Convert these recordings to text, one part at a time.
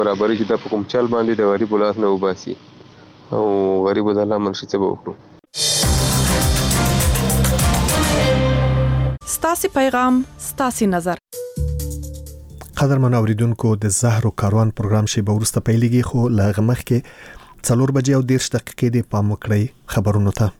برابرۍ چې د کوم چل باندې د غریب لاس نه وباسي او غریب د الله منشي څه وکړو. ستاسي پیغام ستاسي نظر. قدرمن اوریدونکو د زهر او کاروان پروګرام شی به ورسته پیلېږي خو لغه مخ کې 4 بجې او 10 دقیقې د پام وکړئ خبرونو ته.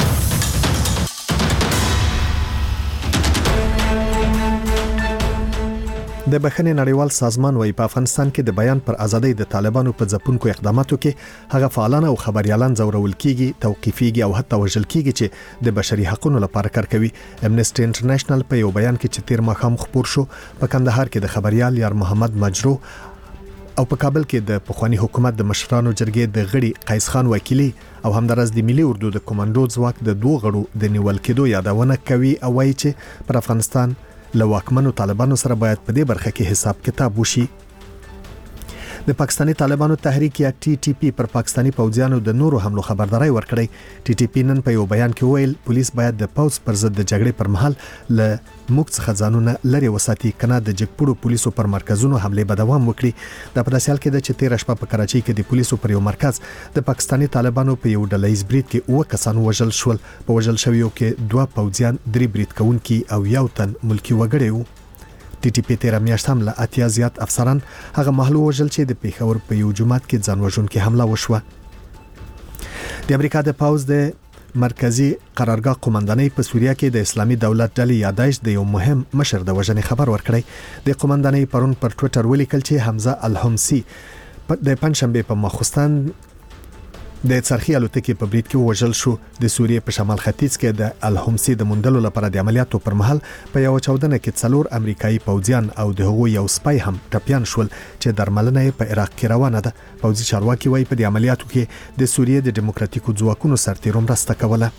د بخښنې نړیوال سازمان وايي په افغانستان کې د بیان پر ازادۍ د طالبانو په ځپونکو اقداماتو کې هغه فعالان او خبريالان ځورول کیږي، توقيفيږي او حتی وژل کیږي چې د بشري حقوقو لپاره کار کوي. امنيستي انټرنیشنل په یو بیان کې چې تیر ماښام خبر شو په کندهار کې د خبريال یار محمد مجرو او په کابل کې د پخوانی حکومت د مشرانو جرګې د غړي قیس خان وکیلی او همدارس د ملي اردو د کمانډو ځواک د 2 غړو د نیول کېدو یادونه کوي او وايي چې پر افغانستان له واکمنو طالبانو سره باید په دې برخه کې حساب کتاب وشي. د پاکستاني طالبانو تحریک یا ټي ټي پی پر پاکستاني پوځیانو د نورو حملو خبرداري ورکړې. ټي ټي پی نن په یو بیان کې ویل پولیس باید د پوځ پر ضد د جګړې پر مهال له موږ څخه ځانونه لري وساتي کنه د جګپړو پولیسو پر مرکزونو حمله به دوام وکړي. د پداسیال کې د چې 13 شپه په کراچۍ کې د پولیسو پر یو مرکز د پاکستاني طالبانو په یو ډلهیز برید کې 9 کسان وژل شول. په وژل شویو کې 2 پوځیان 3 برید کوونکي او یو تن ملکی وګړي وو. ټي ټي پی تیر میاشت هم له 80 زیات افسران هغه محلو وژل چې د پیښور په یو جماعت کې ځان وژونکي حمله وشوه. د امریکا د پاوز د مرکزی قرارګاه قومندانۍ په سوریه کې د اسلامي دولت ډلې یادایش د یو مهم مشر د وژنې خبر ورکړی. د قومندانۍ پرون پر ټوئیټر ولیکل چې حمزه الحمصي د پنځشنبه په ماخوستان د څرخي الوتکې په برید کې وژل شو. د سوریې په شمال ختیځ کې د الحمصي د موندلو لپاره د عملیاتو پر مهال په یو چاودنه کې 4 امریکایي پوځیان او د هغوی یو سپای هم ټپيان شول چې درملنه په عراق کې روانه ده. پوځي چارواکي وايي په دې عملیاتو کې د سوریې د دیموکراتیکو ځواکونو سرتیرو مرسته کوله.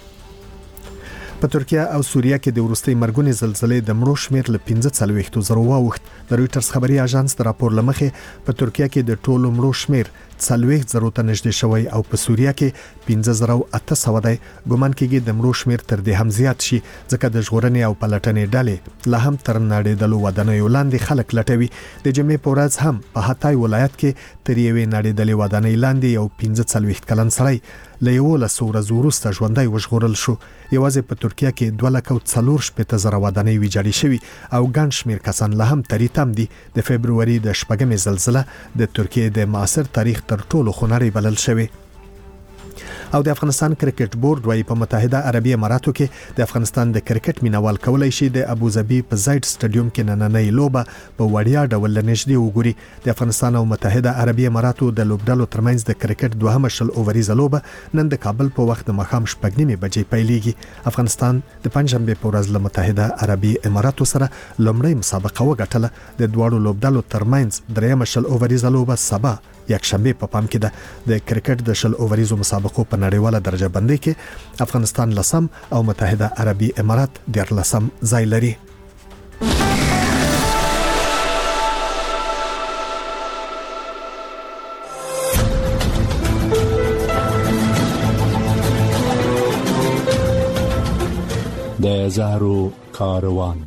په ترکیه او سوریه کې د ورستۍ مرګونې زلزلې د مړو شمیر له 15,000 واوښت. د رويټرز خبري اژانس د راپور لمخې په ترکیه کې د ټولو مړو شمیر 40,000 ته نږدې شوی او په سوریه کې 15,800 دی. ګومان کېږي د مړو شمیر تر دې هم زیات شي ځکه د ژغورنې او پلټنې ډلې لا هم تر نړیدلو ودانیو لاندې خلک لټوي. د جمعې په ورځ هم په هاتای ولایت کې تر یوې نړیدلې ودانۍ لاندې یو 45 کلن سړی له 11 ورځې وروسته ژوندی وژغورل شو. یوازې په ترکیه کې 2,40,000 ودانۍ ویجاړې شوي او ګڼ شمیر کسان لا هم تریتم دي. د فبرवरी د 8مې زلزلہ د ترکیه د معاصر تاریخ تر ټولو خونړۍ بلل شوی. او د افغانستان کرکټ بورډ وايي په متحده عربی اماراتو کې د افغانستان د کرکټ مینوال کولای شي د ابوظبي په زاید سټاډیوم کې نننۍ لوبه په وړیا ډول نږدې وګوري. د افغانستان او متحده عربی اماراتو د لوبډالو ترمنځ د کرکټ دوهمه شل اووريزه لوبه نن د کابل په وخت د ماښام 9:30 بجې پیلېږي. افغانستان د پنځشنبه په ورځ له متحده عربی اماراتو سره لومړی مسابقه وګټله. د دوړو لوبډالو ترمنځ درېمه شل اووريزه لوبه سبا یکشنبه په پام کې ده. د کرکټ د شل اووریزو مسابقو په نړیواله درجه بندۍ کې افغانستان لسم او متحده عربی امارات 13 ځای لري. د زهرو کاروان.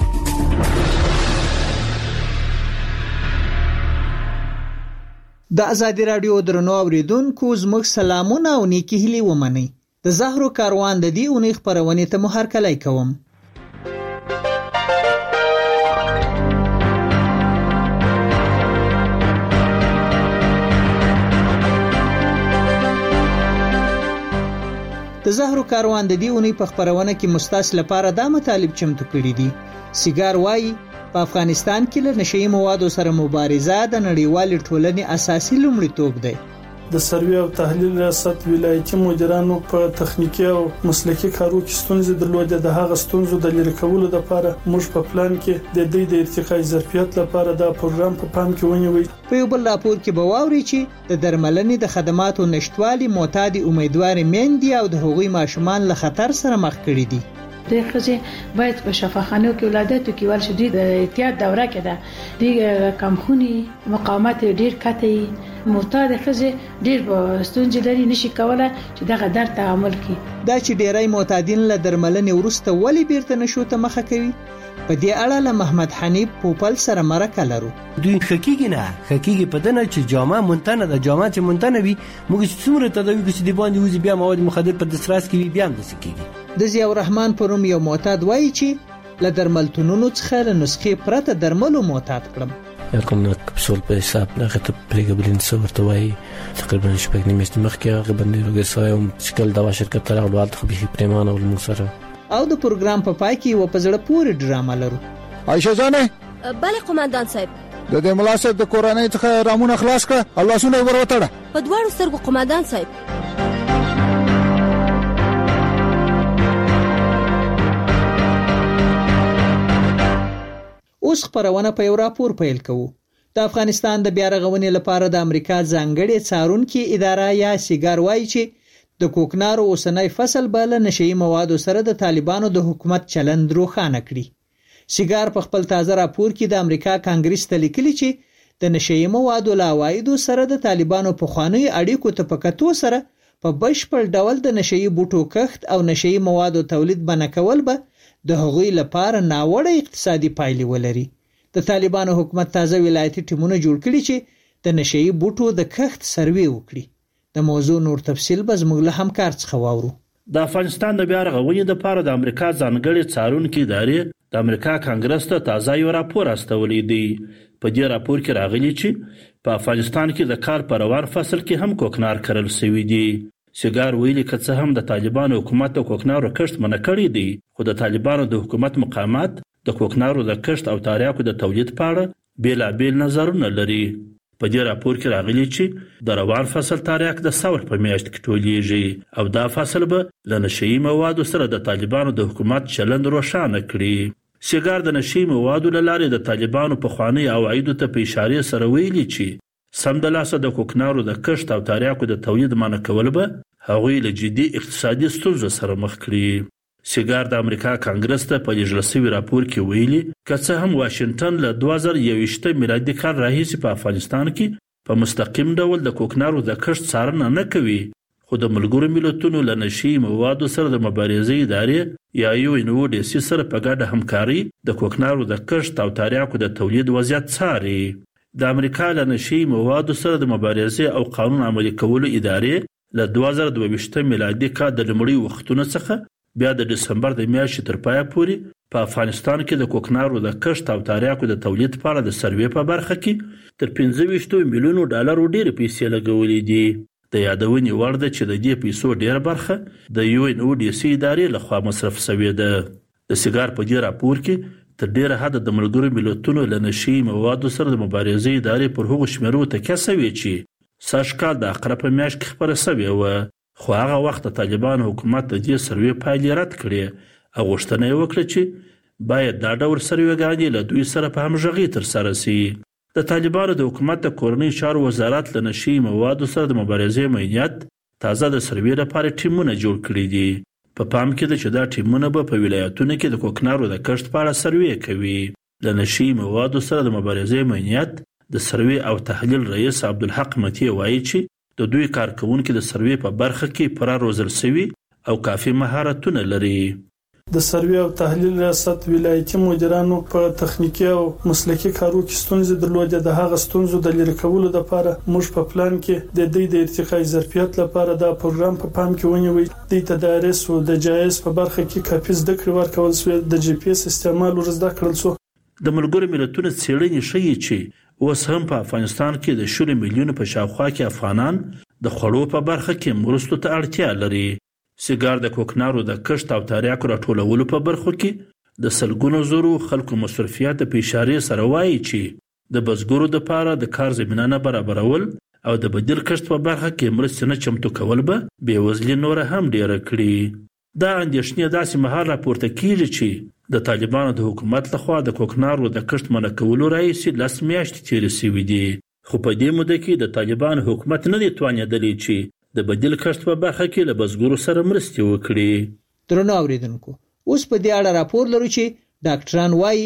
د ازادي رادیو درنو اوریدونکو زموږ سلامونه او نیکی هیلې ومنئ. د زهرو کاروان د دې اونۍ خبرونه ته مو هرکلی کوم. د زهرو کاروان د دې اونۍ په خبرونه کې مستاس لپاره دا مطالب چمتو کړی دي. سیګار وایي په افغانستان کې له نشئی موادو سره مبارزه د نړیوال ټولنې اساسي لومړیتوب دی. د سروې او تحلیل ریاست ولایتي مدیرانو په تخنیکی او مسلکي کارو کې ستونزې درلودې. د هغه ستونزو د لرې کولو لپاره موږ په پلان کې د دې د ارتقای ظرفیت لپاره دا پروګرام په پام کې ونیوي. په یو بل راپور کې به واوري چې د درملنې د خدماتو نشټوالي معتاد امیدوار میندې او د هغوی ماشومان له خطر سره مخ کړي دي. د ښځې باید په شفاخانو کې ولادت کې ورشي. د احتیاط دوره کې ده د کمخونی مقاومت ډیر کته معتاد ښځې ډېر ستونزې لري نشي کولای چې دغه درد تعامل کړي. دا چې ډیری معتادین له درملنې وروسته ولې بیرته نشو ته مخه کوي، په دې اړه له محمد حنیف پوپل سره مرکه لرو. دوی حقیقي په دنه چې جامه مونتنه د جامه چې مونتنه وي موږ څومره تداوی کوي چې دی باندې وزي بیا مواد مخدر په دسترس کې بیا هم د سکیږي. د ضیاء الرحمن پروم یو معتاد وایي چې له درملتونونو څخه له نسخې پرته درملو معتاد کړم. کوم کپسول په حساب نه غته پریګبلین څورته وایي تقریبا شپږ نیمه مخکې هغه باندې روګسایم شکل دوا شرکت تر هغه وخت خو به پریمانه ول موږ سره او د پروګرام په پای کې و په زړه پورې ډرامه لرو. عائشہ جانې بله قومندان صاحب د دې ملاسب د کورنۍ څخه رامونه خلاص کړه الله سونه وروتړه په دواړو سترګو قومندان صاحب. اوس خبرونه په یو راپور پیل کوو. د افغانستان د بیا رغونې لپاره د امریکا ځانګړې څارونکي اداره یا سیګار وایي چې د کوکنارو اوسنی فصل به له نشئی موادو سره د طالبانو د حکومت چلند روښانه کړي. سیګار په خپل تازه راپور کې د امریکا کانګرس ته لیکلي چې د نشئی موادو له عوایدو سره د طالبانو په خوانی اړیکو ته په کتو سره په بشپړ ډول د نشئی بوټو کښت او نشئی موادو تولید بنه کول به د هغوی لپاره ناوړه اقتصادي پایلې ولري. د طالبانو حکومت تازه ولایتي ټیمونه جوړ کړي چې د نشئی بوټو د کښت سروې وکړي. د موضوع نور تفصیل به زموږ له همکار څخه واورو. د افغانستان د بیا رغونې لپاره د امریکا ځانګړې څارونکي ادارې د امریکا کانګرس ته تازه یو راپور استولی دی. په دې راپور کې راغلي چې په افغانستان کې د کار په روان فصل کې هم کوکنار کرل شوی دی. سیګار ویلي که څه هم د طالبانو حکومت د کوکنارو کښت منع کړی دی، خو د طالبانو د حکومت مقامات د کوکنارو د کښت او تاریاکو د تولید په اړه بیلابیل نظرونه لري. په دې راپور کې راغلي چې د روان فصل تاریاک د ثور په میاشت کې ټولیږي او دا فصل به له نشئی موادو سره د طالبانو د حکومت چلند روښانه کړي. سیګار د نشئی موادو له لارې د طالبانو په خوانی عوایدو ته په اشاره سره ویلي چې سم د لاسه د کوکنارو د کښت او تاریاکو د تولید منع کول به هغوی له جدي اقتصادي ستونزو سره مخ کړي. سیګار د امریکا کانګرس ته په لیږل شوي راپور کې ویلي که څه هم واشنګټن له 2021 میلادي کال راهیسې په افغانستان کې په مستقیم ډول د کوکنارو د کښت څارنه نه کوي، خو د ملګرو ملتونو له نشئی موادو سره د مبارزې ادارې یا UNODC سره په ګډه همکاري د کوکنارو د کښت او تاریاکو د تولید وضعیت څاري. د امریکا له نشئی موادو سره د مبارزې او قانون عملي کولو ادارې له 2022 میلادي کال د لومړي وختونو څخه بیا د دسمبر د میاشتې تر پایه پورې په افغانستان کې د کوکنارو د کښت او تاریاکو د تولید لپاره د سروې په برخه کې تر 25 میلیونو ډالرو ډېرې پیسې لګولې دي. د یادونې وړ ده چې د دې پیسو ډېره برخه د UNODC ادارې لخوا مصرف شوې ده. د سیګار په دې راپور کې تر ډېره حده د ملګرو ملتونو له نشئی موادو سره د مبارزې ادارې پر هغو شمیرو تکیه شوې چې سږ کال د عقرب په میاشت کې خپره شوې وه، خو هغه وخت د طالبانو حکومت د دې سروې پایلې رد کړې او غوښتنه یې وکړه چې باید دا ډول سروېګانې له دوی سره په همغږۍ ترسره شي. د طالبانو د حکومت د کورنۍ چارو وزارت له نشئی موادو سره د مبارزې معینیت تازه د سروې لپاره ټیمونه جوړ کړي دي. په پام کې ده چې دا ټیمونه به په ولایتونو کې د کوکنارو د کښت په اړه سروې کوي. له نشئی موادو سره د مبارزې معینیت د سروې او تحلیل رئیس عبدالحق متی وایي چې د دوی کارکونکي د سروې په برخه کې پوره روزل شوي او کافي مهارتونه لري. د سروې او تحلیل ریاست ولایتي مدیرانو په تخنیکی او مسلکي کارو کې ستونزې درلودې. د هغه ستونزو د لرې کولو لپاره موږ په پلان کې د دې د ارتقاء ظرفیت لپاره دا پروګرام په پام کې ونیوي. د تدارس او د جایز په برخه کې کافي زده کړې ورکول شوې. د GPS استعمال ورزده کړل شو. د ملګرو ملتونو څېړنې ښیي چې اوس هم په افغانستان کې د 10 میلیونو په شاوخوا کې افغانان د خوړو په برخه کې مرستو ته اړتیا لري. سیګار د کوکنارو د کښت او تاریاکو راټولولو په برخو کې د سلګونو زرو خلکو مصرفیات په اشاره سره وایي چې د بزګرو لپاره د کار زمینه نه برابرول او د بدیل کښت په برخه کې مرستې نه چمتو کول به بېوزلي نور هم ډیره کړي. دا اندېښنې داسې مهال راپورته کیږي چې د طالبانو د حکومت لخوا د کوکنارو د کښت منع کولو راهیسې 10 میاشتې تېرې شوې دي، خو په دې موده کې د طالبانو حکومت نه دی توانېدلی چې د بدیل کښت په برخه کې له بزګرو سره مرستې وکړي. درنو اوریدونکو، اوس په دې اړه راپور لرو چې ډاکټران وایي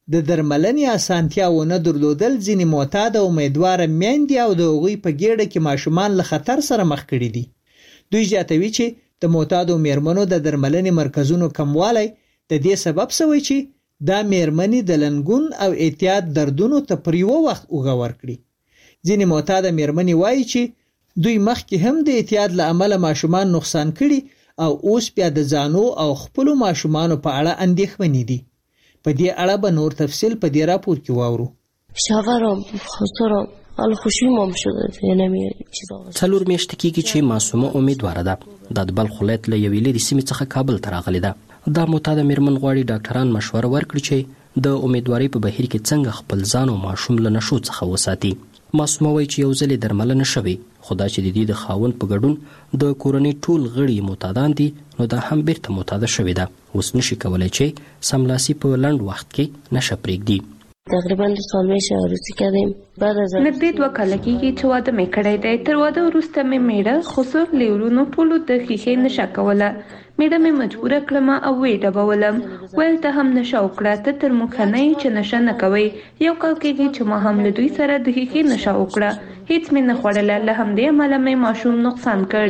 د درملنې اسانتیا ونه درلودل ځینې معتاد او امیدوار میندې او د هغوی په ګېډه کې ماشومان له خطر سره مخ کړي دي. دوی زیاتوي چې د معتادو میرمنو د درملنې مرکزونو کموالی د دې سبب شوی چې دا میرمنې د لنګون او اعتیاد دردونو ته پر یو وخت اوږه ورکړي. ځینې معتاد میرمنې وایي چې دوی مخکې هم د اعتیاد له امله ماشومان نقصان کړي او اوس بیا د ځانو او خپلو ماشومانو په اړه اندېښمنې دي. په دې اړه به نور تفصیل په دې راپور کې واورو. شاورم خسرم حال خوشیمم شده نمیاد چیزا. څلور میاشتې کېږي چې معصومه امیدواره ده. د بلخ ولایت له یوې لرې سیمې څخه کابل ته راغلې ده. دا معتاده میرمن غواړي ډاکټران مشوره ورکړي چې د امیدوارۍ په بهیر کې څنګه خپل ځان او ماشوم له نشو څخه وساتي. معصومه وایي چې یو ځل درملنه شوې، خو دا چې د دې د خاوند په ګډون د کورنۍ ټول غړي معتادان دي، نو دا هم بیرته معتاده شوې ده. اوس نشي کولی چې سملاسي په لنډ وخت کې نشه پرېږدي. تقریبا 2 سال میشه عروسی کردیم. بعد از نږدې 2 کاله کېږي چې واده مې کړی دی. تر واده وروسته مې میړه خسر لیورونو ټولو د ښیښې نشه کوله. میړه مې مجبوره کړم او ویې ډبولم. ویل ته هم نشه وکړه، ته تر موږ ښه نه یې چې نشه نه کوئ. 1 کال کېږي چې ما هم له دوی سره د ښیښې نشه وکړه. هیڅ مې نه خوړله. له همدې امله مې ماشوم نقصان کړ.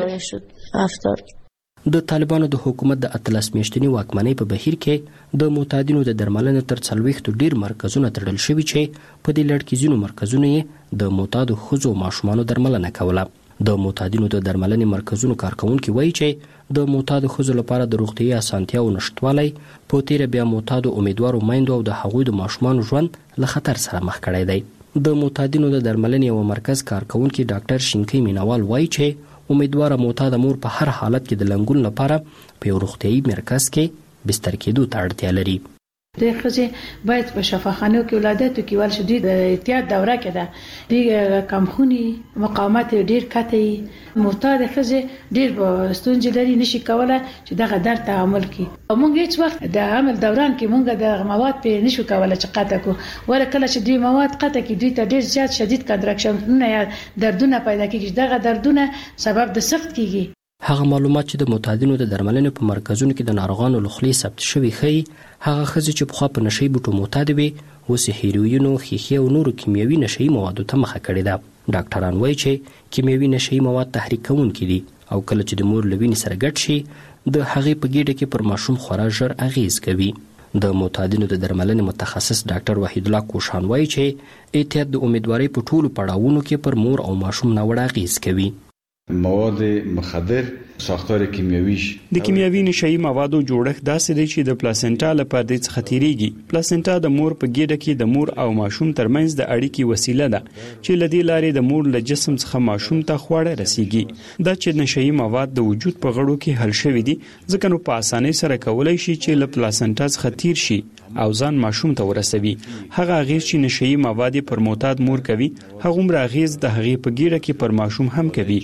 د طالبانو د حکومت د 13 میاشتنی واکمنۍ په بهیر کې د معتادینو د درملنې تر 40 ډیر مرکزونه تړل شوي چې په دې لړ کې ځینو مرکزونو یې د معتادو ښځو ماشومانو درملنه کوله. د معتادینو د درملنې مرکزونو کارکونکي وایي چې د معتادو ښځو لپاره د روغتیايي اسانتیاو نشتوالی په تیره بیا معتادو امیدوارو میندو او د هغوی د ماشومانو ژوند له خطر سره مخ کړی دی. د معتادینو د درملنې یو مرکز کارکونکي ډاکټر شینکی مینوال وایي چې امیدواره معتاده مور په هر حالت کې د لنګون لپاره په یو روغتیايي مرکز کې بستر کېدو ته اړتیا لري. د ښځې باید په شفاخانو کې ولادت وکړي، ول شدید احتیاط دوره کې ده. د کمخوني مقاومت ډیر کته معتاد ښځې ډیر ستونزې لري، نشي کولای چې دغه درد تعامل کړي. موږ هیڅ وخت د عمل دوران کې موږ د مواد په نشو کولای چې قطع کو، ور کله چې دوی مواد قطع کړي دوی ته ډیر زیات شدید کنټراکشنونه یا دردونه پیدا کیږي. دغه دردونه سبب د سخت کیږي. هغه معلومات چې د معتادینو د درملنې په مرکزونو کې د ناروغانو له خولې ثبت شوي ښیي هغه ښځې چې پخوا په نشهیي بوټو معتادې وې اوس یې هیروینو، ښیښې او نورو کیمیاوي نشهیي موادو ته مخه کړې ده. ډاکټران وایي چې کیمیاوي نشهیي مواد تحریک کوونکي دي او کله چې د مور له وینې سره ګډ شي د هغې په ګېډه کې پر ماشوم خورا ژر اغیز کوي. د معتادینو د درملنې متخصص ډاکټر وحید الله کوشان وایي چې احتیاط د امیدوارۍ په ټولو پړاوونو کې پر مور او ماشوم ناوړه اغیز کوي. مواد مخدر ساختار کیمیاویش د کیمیاوي نشهیي موادو جوړښت داسې دی چې د پلاسنټا له پردې څخه تیریږي. پلاسنټا د مور په ګېډه کې د مور او ماشوم ترمنځ د اړیکې وسیله ده چې له دې لارې د مور له جسم څخه ماشوم ته خواړه رسیږي. دا چې نشهیي مواد د وجود په غړو کې حل شوي دي ځکه نو په اسانۍ سره کولای شي چې له پلاسنټا څخه تیر شي او ځان ماشوم ته ورسوي. هغه اغیز چې نشهیي مواد پر معتاد مور کوي هغومره اغیز د هغې په ګېډه کې پر ماشوم هم کوي.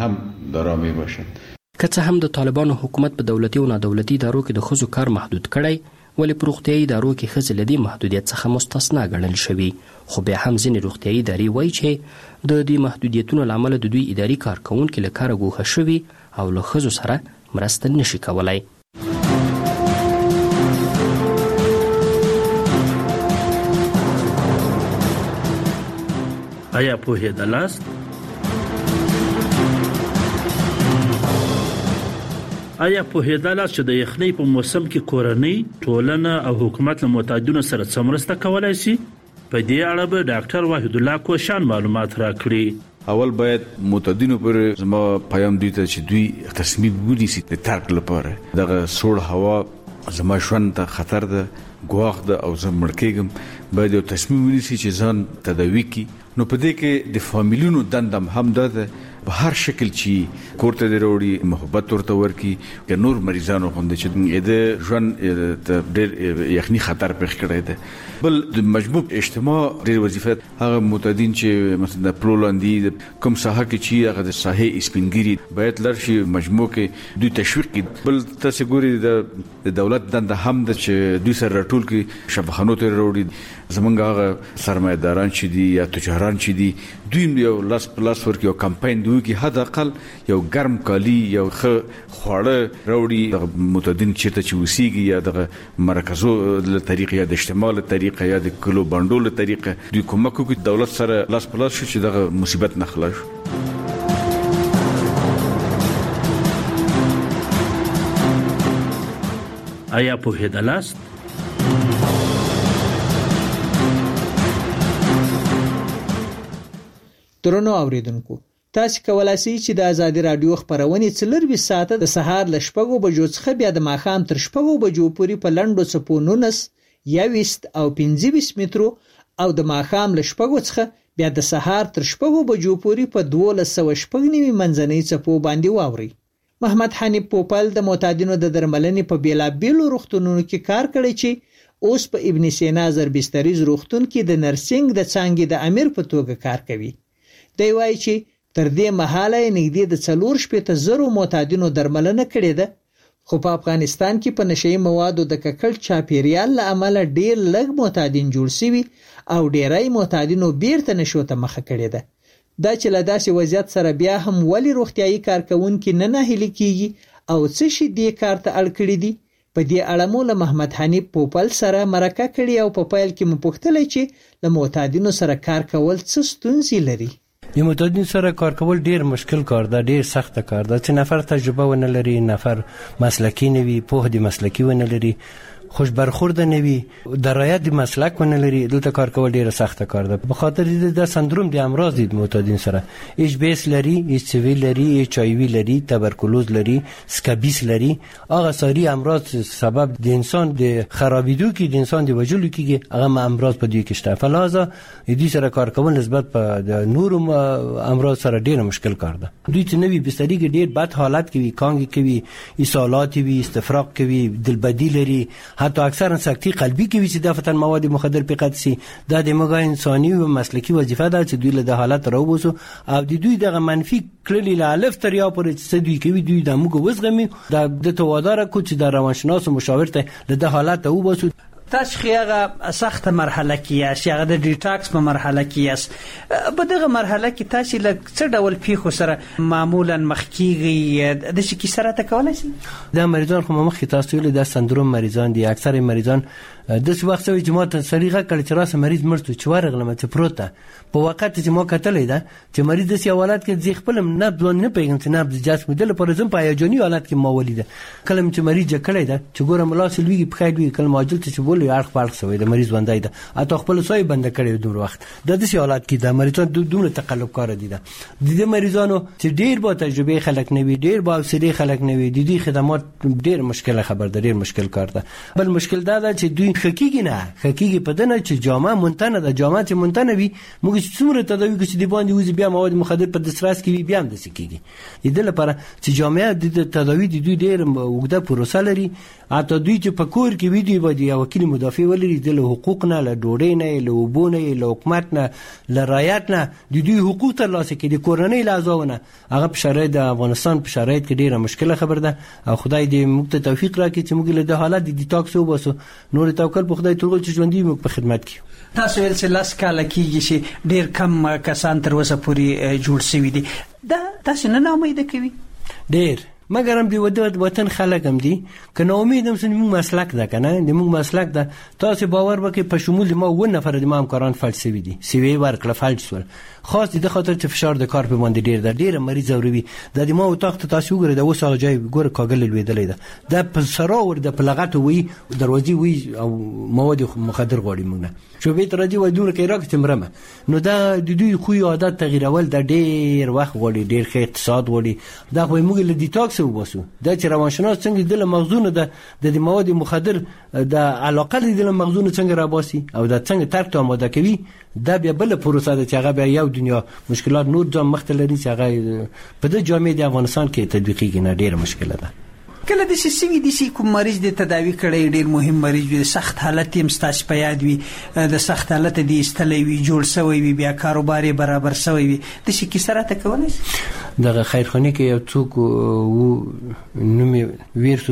که څه هم د طالبانو حکومت په دولتي او نادولتي ادارو کې د ښځو کار محدود کړی، ولې په روغتیايي ادارو کې ښځې له دې محدودیت څخه مستثنا ګڼل شوي. خو بیا هم ځینې روغتیايي ادارې وایي چې د دې محدودیتونو له امله د دوی اداري کارکوونکي له کاره ګوښه شوي او له ښځو سره مرسته نشي کولی. آیا پوهېدلاست؟ آیا پوهېدلاست چې د یخنۍ په موسم کې کورنۍ، ټولنه او حکومت له معتادینو سره څه مرسته کولی شي؟ په دې اړه به ډاکټر وحید الله کوشان معلومات راکړي. اول باید معتادینو پر زما پیام دوی ته چې دوی تصمیم ونیسي د ترک لپاره. دغه سوړ هوا زما ژوند ته خطر ده، ګواښ ده او زه مړ کېږم. باید یو تصمیم ونیسي چې ځان تداوي کړي. نو په دې کې د فامیلونو دندم هم ده په هر شکل چې کورته دی وروړي محبت ورته ورکړي. که نور مریضانو غوندې چې د ژوند ډېر یخني خطر پېښ کړی دی. بل د مجموع اجتماع ډېر وظیفه هغه معتادین چې مثلا د پلولاندي کوم ساحه کې چې هغه د ساحې سپینګيري باید لر شي مجموع کې دوی تشویق کړي. بل تاسو ګوري د دولت دنده هم د چې دوی سره راټول کړي شفاخانو ته وروړي. زمونږ هغه سرمایه‌داران چې دي یا تجاران چې دي دوی یو لاس پلاس ورکو کمپاین دوی کې حد اقل یو ګرم کالی یو خواړه راوړي متدین چیرته چې وسیږي یا د مرکزو له طریقې یا د اجتماع له طریقې یا د کلو بانډو له طریقې دوی کومک کوي دولت سره لاس پلاس شي چې دغه مصیبت نه خلاص شي. آیا په هدلاست درنو اوریدونکو تاسو کولای شئ چې د ازادي رادیو خبرونه 24 ساعته د سهار ل 6 بجو څخه بیا د ماښام تر 6 بجو پورې په لندو چپو 19 20 او 25 مترو او د ماښام ل 6 څخه بیا د سهار تر 6 بجو پورې په 1290 منځنۍ چپو باندې واوري. محمد حنیف پوپل د معتادینو د درملنې په بیلابیلو روغتونونو کې کار کړی چې اوس په ابن سینا زربستریز روغتون کې د نرسنګ د څانګې د امیر په توګه کار کوي. دی وایي چې تر دې مهاله نږدې د 4,000 معتادینو درملنه کړې ده، خو په افغانستان کې په نشئی موادو د ککړ چاپیریال له امله ډیر لږ معتادین جوړ شوي او ډیری معتادینو بیرته نشو ته مخه کړې ده. دا چې له داسې وضعیت سره بیا هم ولی روغتیايي کارکونکي نه ناهیلي کیږي او څه شي دې کار ته اړ کړی دي، په دې اړه مو له محمد حنیف پوپل سره مرکه کړې او په پیل کې مو پوښتلې چې له معتادینو سره کار کول څه ستونزې لري. د معتادینو سره کار کول ډیر مشکل کار ده، ډیر سخت کار ده چې نفر تجربه ونه لري، نفر مسلکی نه وي، په دې مسلکی ونه لري، خوش برخورد نه وي، درایت د مسلک ونه لري، دلته کار کول ډیر سخت کار ده. په خاطر د سندروم د امراض د معتادین سره ایچ بی اس لري، ایچ سی وی لري، ایچ آی وی لري، تبرکلوز لري، سکابیس لري. هغه ساری امراض سبب د انسان د خرابیدو کې د انسان د وجلو کې هغه امراض په دې کې شته. فلازا دې سره کار کول نسبت په د نورو امراض سره ډیر مشکل کار ده. دوی چې نوې بستری کې ډیر بد حالت کې وي، کانګ کې وي، اسهالات وي، استفراغ کې وي، دلبدی لري، حتی اکثرا سکتی قلبی کې وي چې د فتن مواد مخدر په قد سي. دا د موږ انساني او مسلکی وظیفه ده چې دوی له د حالت راوبوسو او د دوی دغه منفي کړلې له الف تر یا پورې چې دوی کوي دوی د موږ وزغمي د توادار کو چې د روانشناس او مشاور ته د حالت راوبوسو. تاسو خیاغه سخت مرحله کې یاست، هغه د ډیټاکس په مرحله کې یاست. په دغه مرحله کې تاسو له څه ډول پیښو سره معمولا مخ کیږي؟ د شي کې سره تکولای شي د مریضان خو مخ تاسو له د سندروم مریضان دي. اکثر مریضان د څه وخت چې ما ته سریغه کړ چې راس مریض مرته چې ورغلم چې پروته په وخت چې ما کتلې ده چې مریض د سیاولات کې ځخ خپل نه ځون نه پیغام چې نه د جسم دل پر زم په یوجنی حالت کې ما ولیده کلم چې مریض کړی ده چې ګورم لاس لوي په خایدوي کلم اجل چې بوله اړخ پړخ سوی د مریض وندای ده اته خپل سوی بند کړی دوه وخت د دې حالات کې د مریضان دومره تقلب کار دي ده د مریضانو چې ډیر با تجربه خلک نه وي ډیر با سری خلک نه وي د دې خدمات ډیر مشکل خبر ده ډیر مشکل کار ده. بل مشکل دا ده چې دوی حقیقي په دنه چې جامه مونتنه د جامه چې مونتنه وي موږ څومره تداوی کوي چې دی باندې وزي بیا مواد مخدر په دسترس کې بیا هم د سکیږي د لپاره چې جامعه د تداوی د دوی ډیر وګړه پروسه لري. اته دوی چې په کور کې وي دی باندې یو وکیل مدافع ولري د حقوق نه له ډوډۍ نه له وبونه له حکومت نه له رعایت نه د دوی حقوق تر لاسه کې د کورنۍ لازمونه هغه په شرایط د افغانستان په شرایط کې ډیره مشکله خبر ده او خدای دې موږ ته توفیق راکړي چې موږ له حالت د ډیټاکس وباسو. نور توکل په خدای ټول چې ژوندۍ موږ په خدمت کې. تاسو ویل چې لاس کال کېږي چې ډیر کم کسان تر اوسه پورې جوړ شوي دي. دا تاسو نه امید کوي ډیر مګر هم دی وطن خلک هم دي کنه امید هم سن موږ مسلک ده کنه د موږ مسلک ده. تاسو باور وکړئ په شمول ما و نفر د ما همکاران فلسفي دي سی وی ورکړه فلسفي ول خاص د خاطر چې فشار د کار په باندې ډیر ده ډیر مریض اوروي د ما او تخت تاسو وګورئ د وسه جای ګور کاغل لویدلې ده د په سرا ور د پلغت وي دروازې وي او مواد مخدر غوړي موږ شو به تر دې ودونه کې راکته مرمه نو دا د دوی خو عادت تغیرول د ډیر وخت غوړي ډیر ښه اقتصاد غوړي دا خو موږ له ډیټاکس وباسو دا چې روانشناس څنګه د مغزونه د مواد مخدر د علاقه د مغزونه څنګه راباسي او دا څنګه ترک ته آماده کوي دا بیا بل پروسه ده چې هغه بیا یو دنیا مشکلات نور ځم مختلفي چې هغه په د جامعه د افغانستان کې تطبیقي نه ډیر مشکله ده. کله د سیسوي د سی کوم مریض د تداوی کړي ډیر مهم مریض وي سخت حالت هم ستاسو په یاد وي د سخت حالت د استلې وي جوړ شوی وي بیا کاروبار برابر شوی وي د شي کې سره تکولای دغه خیرخانه کې یو څوک نومي ویرسو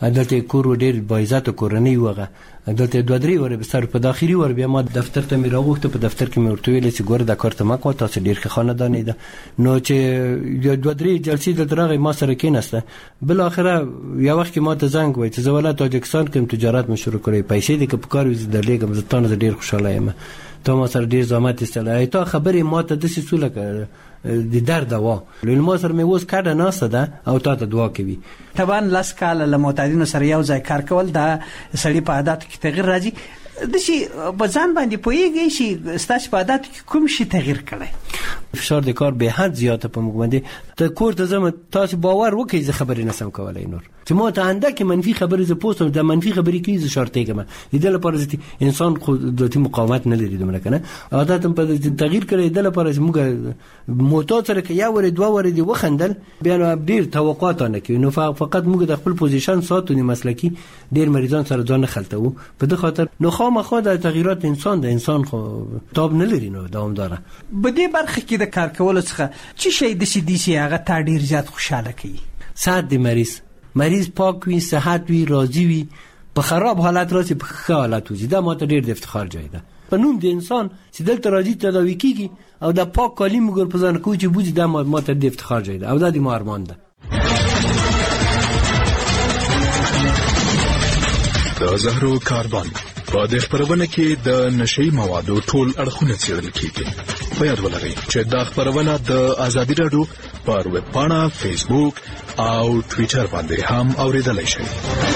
دلته کور ډیر بایزات کورنۍ وغه دلته 2-3 ور به سر په داخلي ور بیا ما دفتر ته مې راغوښته په دفتر کې مې ورته ویل چې ګوره دا کار ته ما کوه تاسو ډیر ښه خاندان ده نو چې 2-3 جلسې دلته راغی ما سره کېناسته بل اخره یو وخت کې ما ته زنګ وای چې زه ولایت تاجکستان کې تجارت مې شروع کړې پیسې دې که په کار وځي درلېږم زه تاسو ډیر خوشاله یم ته ما سره ډیر زحمت استلای ته خبرې ما ته د څه سوله کړ د درد وا لول ما سره مې وس کاډه ناسته ده او تا ته دعا کوي طبعا لاس کال له معتادینو سره یو ځای کار کول دا سړي په عادتو کې تغیر راځي د شي بزان باندې پويږي شي ستاسو په عادتو کې کوم شي تغیر کړي فشار د کار به حد زیاته په موږ باندې ته کور ته زم تاسو باور وکړئ زه خبرې نسم کولای نور چې ما ته انده کې منفي خبرې ز پوسټ د منفي خبرې کې ز شرطې کما د لپاره چې انسان خو د مقاومت نه لري دومره کنه عادت په تغیر کړي د لپاره چې موږ موټو سره کې یا ور 2 ور دی وخندل بیا نو ډیر توقعات نه کوي نو فقط موږ د خپل پوزیشن ساتو نه مسلکی ډیر مریضان سره ځان خلتو په دغه خاطر نو خامخا د تغیرات انسان خو تاب نه لري نو دوامدار بده برخه کې د کار کول څخه چې شي د سي هغه تا ډیر زیات خوشاله کوي صحت د مریض پاک وي صحت وي راضي وي په خراب حالت راځي په ښه حالت وځي دا ماته ډیر د افتخار ځای ده په نوم د انسان چې دلته راځي تداوي کیږي او د پاک کالم ګور په ځان کوی چې بوزي دا ماته د افتخار ځای ده او دا د ما ارمان ده د زهرو کاروان په دې خبرونه کې د نشئی موادو ټول اړخونه څېړل کیږي په یاد ولرئ چې دا خبرونه د ازادي رادیو پر ویب پاڼه فیسبوک او ټوئیټر باندې هم اوریدلای شئ.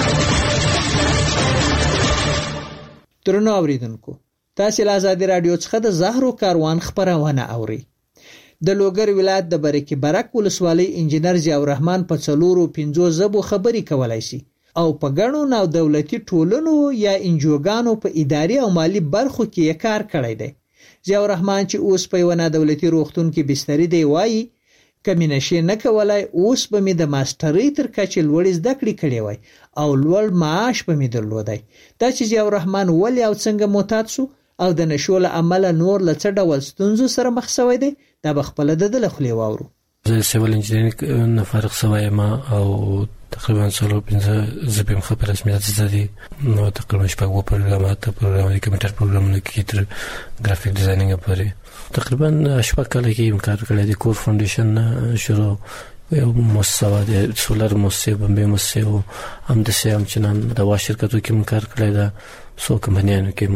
درنو اوریدونکو تاسو له ازادي رادیو څخه د زهرو کاروان خبرونه اورئ. د لوګر ولایت د برکې برک ولسوالۍ انجنیر ضیاء الرحمن په 4-5 زبو خبري کولای شي او په ګڼو نو دولتي ټولنو یا انجوګانو په اداري او مالی برخو کې کار کړی دی. ضیاء الرحمن چې اوس په یو نه دولتي روغتون کې بستری دی وایي کمینه شي نه کولای اوس به می د ماستری تر کچې لوړ زده کړې کړې وای او لوړ معاش به می درلودای. دا چې ضیاء الرحمن ولې او څنګه معتاد شو او د نشو له عمله نور له څه ډول ستونزو سره مخ شوی دی دا به خپل د خپلې واورو. زه سیول انجینرینګ نه فارغ شوی ما او تقریبا 4-5 زبیم خبر رسمیت زدي نو تقریبا شپږ پروګرامات د کمپیوټر پروګرامونو کې تر ګرافیک ډیزاینینګ پورې تقریبا شپږ کال کې کار کړی دی. کور فاونډیشن شروع یو مؤسسه د سولر مؤسسه بمبه مؤسسه او هم د سیام چنان د وا شرکتو کې کار کړی دا سو کمپنیانو کې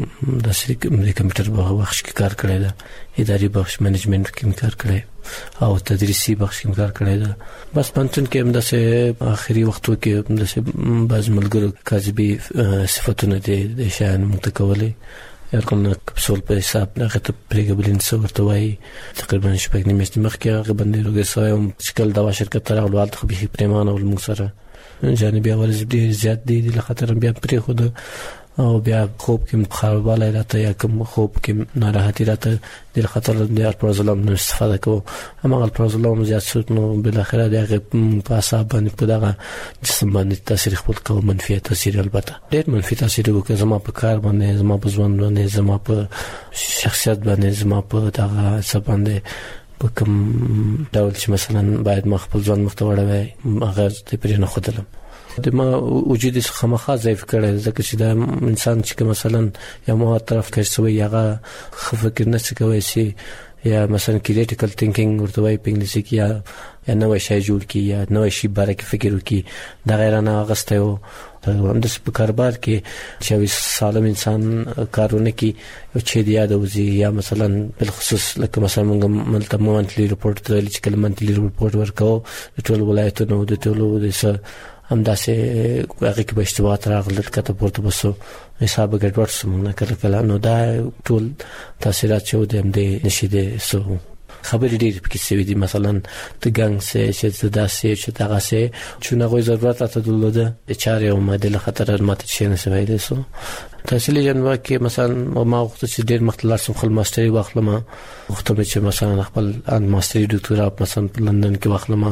د کمپیوټر په بخش کې کار کړی دا اداري بخش منیجمنت کې کار کړی او تدریسي بخش کې کار کړی دا بس پنځن کې هم د اخري وختو کې د بعض ملګرو کاذبي صفاتونه د شان متکولي کوم کپسول په حساب هغه ته پریګبلین څو ورته وایي تقریبا شپږ نیمه مخکې هغه باندې روګي سایم شکل دا شرکت تر اول ته به پریمانه ول موږ سره جانبي اول زیات دي له خاطر بیا پری خود او بیا خوب کې خرابواله راته یا کوم خوب کې ناراحتي راته د خطر د الپرازولام نو استفاده کوو اما الپرازولام زیات شو نو بل اخره دغه په حساب باندې په دغه جسم باندې تاثیر خپل کوي منفي تاثیر البته ډېر منفي تاثیر وکړي زما په کار باندې زما په ژوند باندې زما په شخصیت باندې زما په دغه څه باندې په کوم ډول چې مثلا باید ما خپل ځان مختوړوي هغه ته پرې نه خدلم د ما وجود خامخا ضعیف کړي ځکه چې دا انسان چې مثلا یو مو طرف کې سوی هغه فکر نه کوي شي یا مثلا کریټیکل تھینکینګ ورته وایي په انګلیسي کې یا نوې شی جوړ کی یا نوې شی باره کې فکر وکي دا غیر نه غسته یو هم د کاروبار کې چې سالم انسان کارونه کې چې دی یاد وزي یا مثلا بل خصوص لکه مثلا موږ ملته مونتلی رپورټ ته چې کله مونتلی رپورټ ورکاو د ټول ولایتونو د ټولو د هم داسې هغه کې به اشتباهات راغلل کته پورته بسو حساب ګډوډ سمونه کله نو دا ټول تاثیرات چې د دې نشیده سو خبرې ډېر پکې سوي دي مثلا د ګنګ سه چې داسې چې دغه سه چې نه غوي ضرورت ته درلوده د چارې او ماده خطر ماته شي نه سوي دي سو تحصیل جنوا کې مثلا ما وخت چې ډېر مختلف سم خپل ماستری واخلم وخت چې مثلا خپل ان ماستری ډاکټرا مثلا په لندن کې واخلم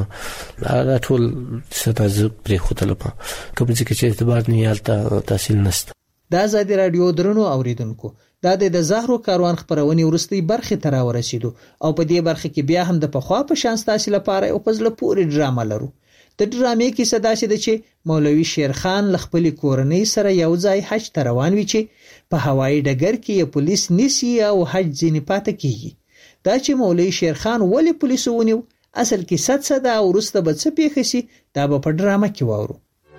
دا ټول ستاسو پرې خوتل په کوم چې اعتبار نه یالته تحصیل نشته. د ازادي رادیو درنو اوریدونکو دا د زهرو کاروان خبرونه ورستي برخه ترا ورسېدو او په دې برخه کې بیا هم د پخوا په شان تاسو لپاره او پزله پوری ډرامه لرو. د ډرامې کیسه داسې ده چې مولوي شیرخان له خپلې کورنۍ سره یو ځای حج ته روان وي چې په هوایي ډګر کې یې پولیس نیسي او حج ځینې پاتې کیږي. دا چې مولوي شیرخان ولې پولیسو ونیو اصل کیسه څه ده او وروسته به څه پیښه شي دا به په ډرامه کې واورو.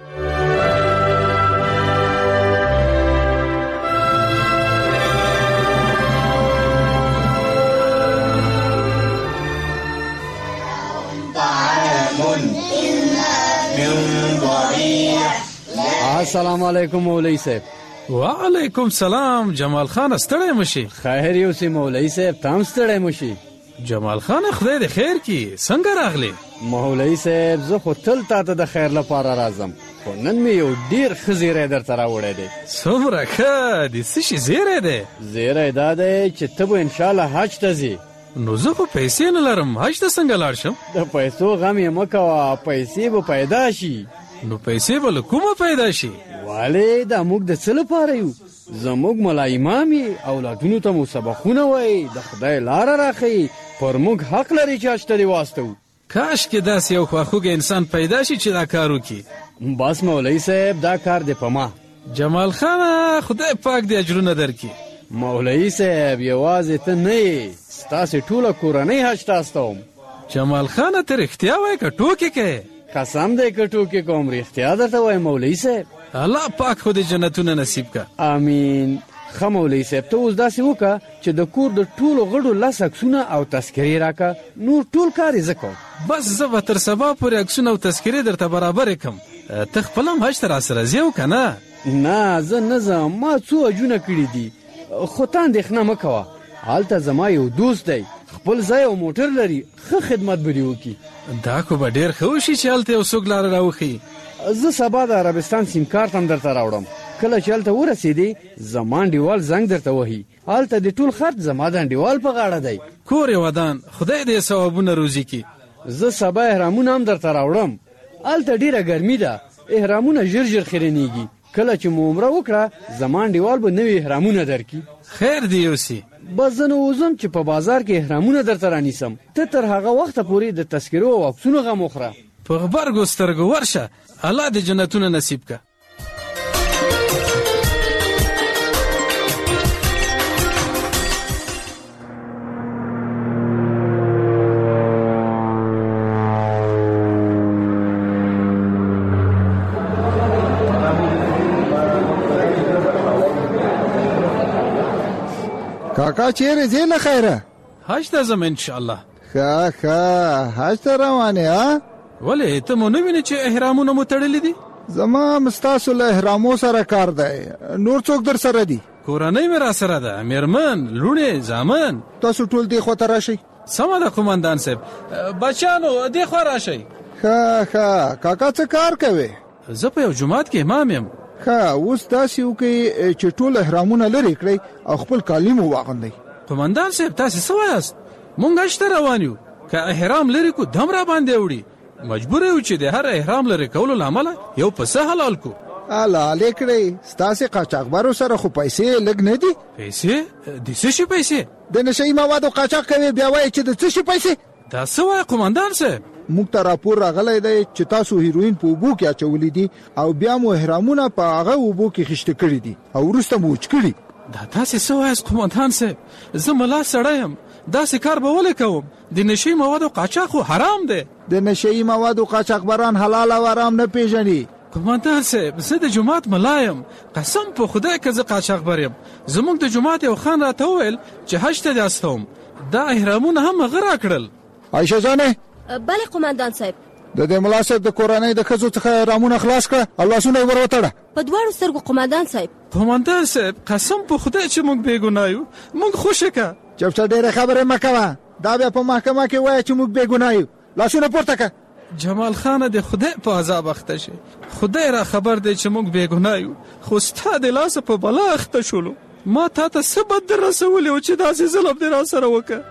السلام علیکم مولوی صاحب. وعلیکم سلام جمال خان. ستړی مشي؟ خیر یو سی مولوی صاحب تام ستړی مشي. جمال خان خدای دې خیر کی. څنګه راغلی؟ مولوی صاحب زه خو تل تاته د خیر لپاره راځم خو نن مې یو ډیر ښه زیری درته راوړی دی. څومره ښه د څه شي زیری دی؟ زیری دا دی چې ته به انشاءالله حج ته ځې. نو زه خو پیسې نه لرم حج ته څنګه لاړ شم؟ د پیسو غم یې مه کوه پیسې به پیدا شي. نو پیسې به له کومه پیدا شي؟ والې دا موږ د څه لپاره یو؟ زموږ ملا امام یې اولادونو ته مو سبقونه وایي د خدای لاره راښیي پر موږ حق لري چې حج ته دې واستوو. کاش کې داسې یو خواخوږی انسان پیدا شي چې دا کار وکړي. بس مولوی صاحب دا کار دې په ما. جمال خان خدای پاک دې اجرونه درکړي. مولوی صاحب یوازې ته نه یې ستاسې ټوله کورنۍ حج ته استوم. جمال خان ته رښتیا وایې که ټوکې کوې؟ قسم دی که ټوکې کوم رښتیا درته وایم مولوی صاحب. الله پاک خو دې جنتونه نصیب که. آمین. ښه مولوی صاحب ته اوس داسې وکړه چې د کور د ټولو غړو 10 عکسونه او تذکرې راکړه نور ټول کار یې زه کوم. بس زه به تر سبا پورې عکسونه او تذکرې درته برابرې کړم. ته خپل هم حج ته راسره ځې او که نه؟ نه زه نه ځم ما څو حجونه کړي دي خو ته اندېښنه مه کوه هلته زما یو دوست دی خپل ځای او موټر لري ښه خدمت به دې وکړي. دا خو به ډېر ښه وشي چې هلته یو څوک لاره راوښیي. زه سبا د عربستان سیم کارت هم درته راوړم. کله چې هلته ورسېدې زما انډیوال زنګ درته وهي هلته د ټول خرڅ زما د انډیوال په غاړه دی. کور یې ودان خدای دې ثوابونه روزي کړي. زه سبا احرامونه هم درته راوړم. هلته ډېره ګرمي ده احرامونه ژر ژر خیرنېږي. کله چې مو عمره وکړه زما انډیوال به نوي احرامونه درکړي. خیر دی یوسي. بس زه نو وځم چې په بازار کې احرامونه درته رانیسم. ته تر هغه وخته پورې د تذکرو او عکسونو غم وخوره. په غبرګو سترګو ورشه الله دې جنتونه نصیب که. کاکا چیرې ځې له خیره؟ حج ته ځم انشاءالله. ښه حج ته روان یې ها؟ ولې ته مو نه وینې چې احرامونه مو تړلي دي؟ زما هم ستاسو له احرامو سره کار دی. نور څوک در سره دي؟ کورنۍ مې را سره ده مېرمن لوڼې زامن. تاسو ټول دې خواته راشئ. سمه ده قومندان صاحب. بچیانو دې خوا راشئ. ښه کاکا څه کار کوې؟ زه په یو جومات کې امام یم. ښه اوس داسې وکړئ چې ټول احرامونه لرې کړئ او خپل کالي مو واغوندئ. قومندان صاحب تاسې څه وایاست؟ مونږ حج ته روان یو که احرام لرې کو دم را باندې وړي مجبور یو چې د هر احرام لرې کولو له امله یو پسه حلال کو. حلالې کړئ ستاسې قاچاقبرو سره خو پیسې لږ نه دي؟ پیسې؟ د څه شي پیسې؟ د نشهیي موادو قاچاق کوي بیا وایي چې د څه شي پیسې؟ دا څه وایي قومندان صاحب؟ موږ ته راپور راغلی دی چې تاسو هیروین په اوبو کې اچولي دي او بیا مو احرامونه په هغه اوبو کې خیشته کړي دي او وروسته مو وچ کړي. دا تاسې څه وایاست قومندان صاحب؟ زه ملا سړی یم داسې کار به ولې کوم؟ د نشهیي موادو قاچاق خو حرام دی. د نشهیي موادو قاچاقبران حلال او حرام نه پیژني. قومندان صاحب زه د جومات ملا یم قسم په خدای که زه قاچاقبر یم. زموږ د جومات یو خان راته وویل چې حج ته دې استوم دا احرامونه هم هغه راکړل. عایشه جانې. بله قومندان صاحب. د دې ملا صاحب د کورنۍ د ښځو څخه احرامونه خلاص کړه او لاسونه یې ور وتړه. په دواړو سترګو قومندان صاحب. قومندان صاحب قسم په خدای چې موږ بې ګناه یو موږ خوښه که. چپچه ډېرې خبرې مه کوه دا بیا په محکمه کې وایه چې موږ بې ګناه یو. لاسونه پورته که. جمال خانه د خدای په عذاب اخته شي. خدای را خبر دی چې موږ بې ګناه یو خو ستا د لاسه په بلا اخته شولو. ما تا ته څه بد در رسولی و چې داسې ظلم دې را سره وکړه.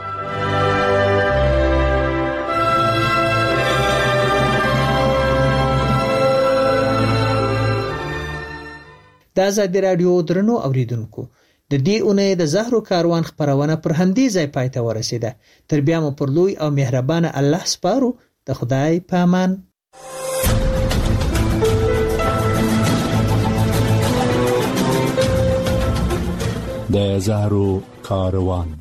د ازادي راډیو درنو اوریدونکو د دې اونۍ د زهرو کاروان خبرونه پر همدې ځای پای ته ورسیده. تر بیا مو پر لوی او مهربانه الله سپارو. د خدای په امان. د زهرو کاروان